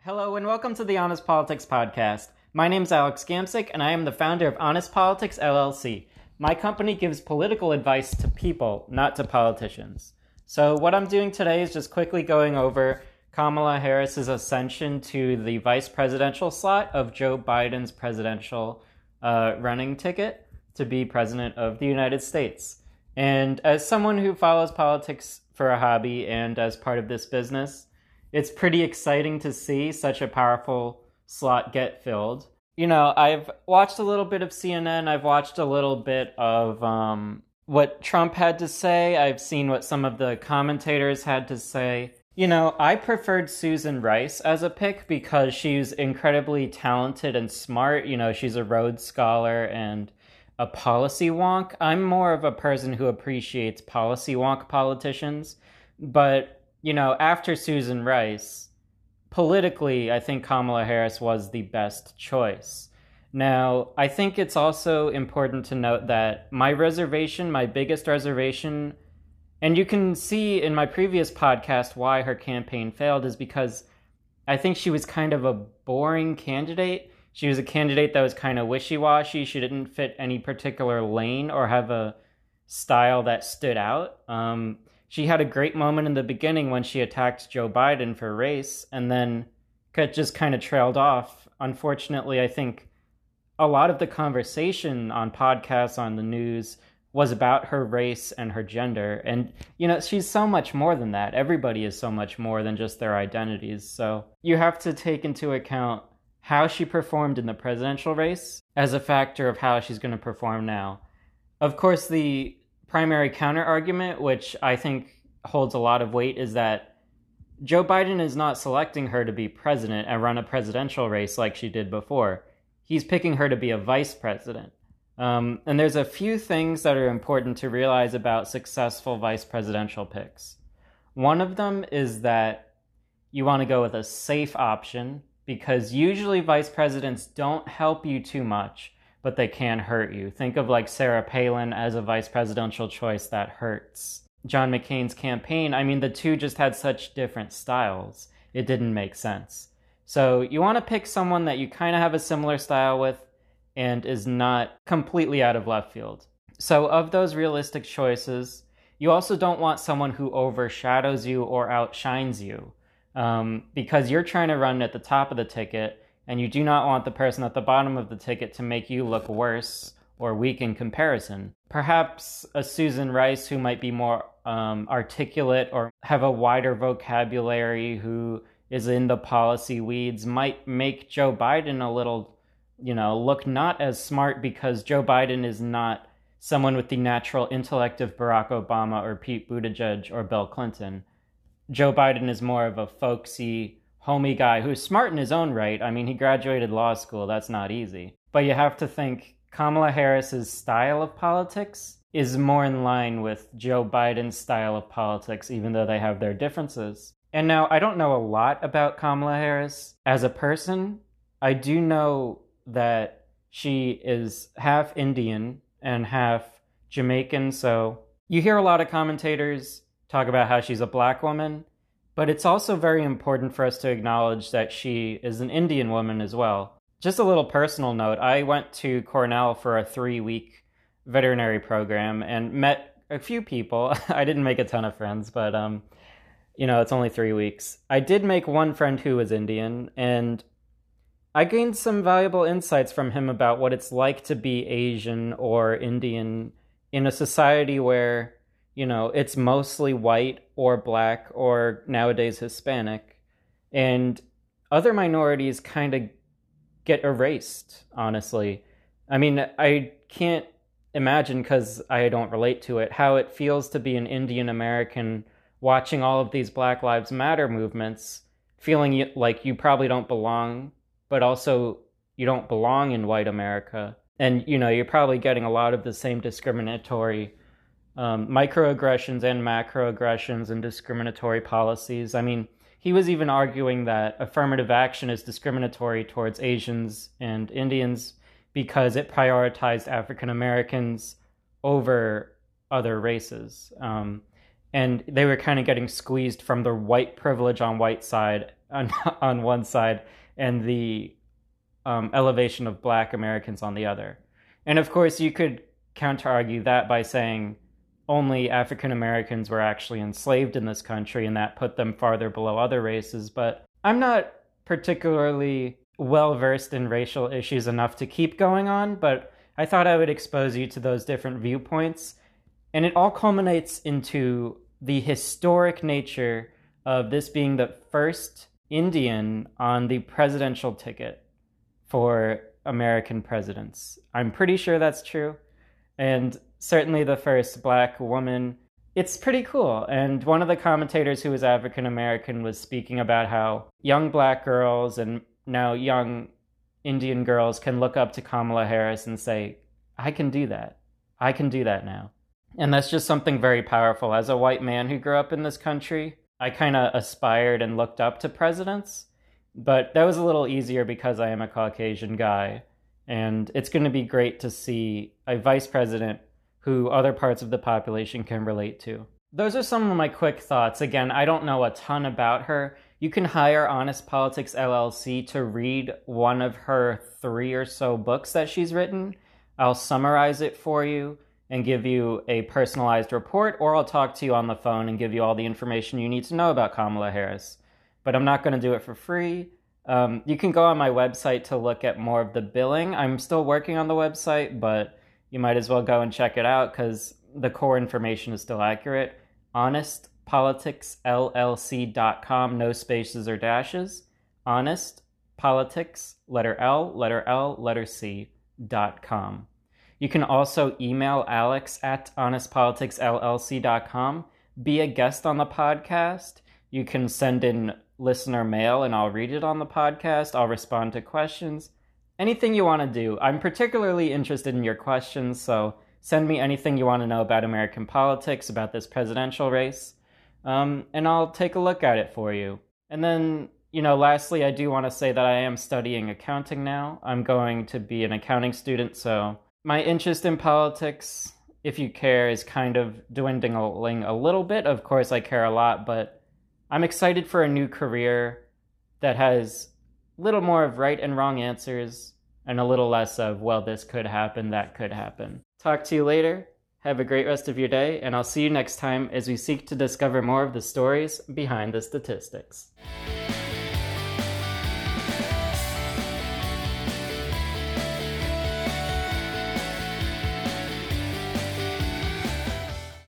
Hello and welcome to the Honest Politics Podcast. My name is Alex Gamsick and I am the founder of Honest Politics LLC. My company gives political advice to people, not to politicians. So what I'm doing today is just quickly going over Kamala Harris's ascension to the vice presidential slot of Joe Biden's presidential running ticket to be president of the United States. And as someone who follows politics for a hobby and as part of this business, it's pretty exciting to see such a powerful slot get filled. You know, I've watched a little bit of CNN. I've watched a little bit of what Trump had to say. I've seen what some of the commentators had to say. You know, I preferred Susan Rice as a pick because she's incredibly talented and smart. You know, she's a Rhodes Scholar and a policy wonk. I'm more of a person who appreciates policy wonk politicians. But, you know, after Susan Rice, politically, I think Kamala Harris was the best choice. Now, I think it's also important to note that my biggest reservation, and you can see in my previous podcast why her campaign failed, is because I think she was kind of a boring candidate. She was a candidate that was kind of wishy-washy. She didn't fit any particular lane or have a style that stood out. She had a great moment in the beginning when she attacked Joe Biden for race and then just kind of trailed off. Unfortunately, I think a lot of the conversation on podcasts, on the news, was about her race and her gender. And, you know, she's so much more than that. Everybody is so much more than just their identities. So you have to take into account how she performed in the presidential race as a factor of how she's going to perform now. Of course, the primary counter-argument, which I think holds a lot of weight, is that Joe Biden is not selecting her to be president and run a presidential race like she did before. He's picking her to be a vice president. And there's a few things that are important to realize about successful vice presidential picks. One of them is that you want to go with a safe option because usually vice presidents don't help you too much, but they can hurt you. Think of like Sarah Palin as a vice presidential choice that hurts. John McCain's campaign, I mean, the two just had such different styles. It didn't make sense. So you want to pick someone that you kind of have a similar style with and is not completely out of left field. So of those realistic choices, you also don't want someone who overshadows you or outshines you because you're trying to run at the top of the ticket and you do not want the person at the bottom of the ticket to make you look worse or weak in comparison. Perhaps a Susan Rice who might be more articulate or have a wider vocabulary, who is in the policy weeds, might make Joe Biden a little, look not as smart because Joe Biden is not someone with the natural intellect of Barack Obama or Pete Buttigieg or Bill Clinton. Joe Biden is more of a folksy, homey guy who's smart in his own right. I mean, he graduated law school. That's not easy. But you have to think Kamala Harris's style of politics is more in line with Joe Biden's style of politics, even though they have their differences. And now, I don't know a lot about Kamala Harris as a person. I do know that she is half Indian and half Jamaican. So you hear a lot of commentators talk about how she's a black woman. But it's also very important for us to acknowledge that she is an Indian woman as well. Just a little personal note, I went to Cornell for a 3-week veterinary program and met a few people. I didn't make a ton of friends, but, it's only 3 weeks. I did make one friend who was Indian, and I gained some valuable insights from him about what it's like to be Asian or Indian in a society where it's mostly white or black or nowadays Hispanic. And other minorities kind of get erased, honestly. I mean, I can't imagine, because I don't relate to it, how it feels to be an Indian American watching all of these Black Lives Matter movements, feeling like you probably don't belong, but also you don't belong in white America. And, you're probably getting a lot of the same discriminatory microaggressions and macroaggressions and discriminatory policies. I mean, he was even arguing that affirmative action is discriminatory towards Asians and Indians because it prioritized African Americans over other races. And they were kind of getting squeezed from the white privilege on white side on one side and the elevation of Black Americans on the other. And of course, you could counter-argue that by saying only African Americans were actually enslaved in this country and that put them farther below other races. But I'm not particularly well-versed in racial issues enough to keep going on, but I thought I would expose you to those different viewpoints. And it all culminates into the historic nature of this being the first Indian on the presidential ticket for American presidents. I'm pretty sure that's true. And certainly the first Black woman. It's pretty cool. And one of the commentators who was African American was speaking about how young Black girls and now young Indian girls can look up to Kamala Harris and say, I can do that. I can do that now. And that's just something very powerful. As a white man who grew up in this country, I kind of aspired and looked up to presidents. But that was a little easier because I am a Caucasian guy. And it's going to be great to see a vice president who other parts of the population can relate to. Those are some of my quick thoughts. Again, I don't know a ton about her. You can hire Honest Politics LLC to read one of her 3 or so books that she's written. I'll summarize it for you and give you a personalized report, or I'll talk to you on the phone and give you all the information you need to know about Kamala Harris. But I'm not going to do it for free. You can go on my website to look at more of the billing. I'm still working on the website, but you might as well go and check it out because the core information is still accurate. HonestPoliticsLLC.com, no spaces or dashes. Honest Politics, letter L, letter C.com. You can also email Alex at honestpoliticsllc.com. Be a guest on the podcast. You can send in listener mail and I'll read it on the podcast. I'll respond to questions. Anything you want to do. I'm particularly interested in your questions, so send me anything you want to know about American politics, about this presidential race, and I'll take a look at it for you. And then, lastly, I do want to say that I am studying accounting now. I'm going to be an accounting student, so my interest in politics, if you care, is kind of dwindling a little bit. Of course, I care a lot, but I'm excited for a new career that has a little more of right and wrong answers and a little less of, well, this could happen, that could happen. Talk to you later. Have a great rest of your day, and I'll see you next time as we seek to discover more of the stories behind the statistics.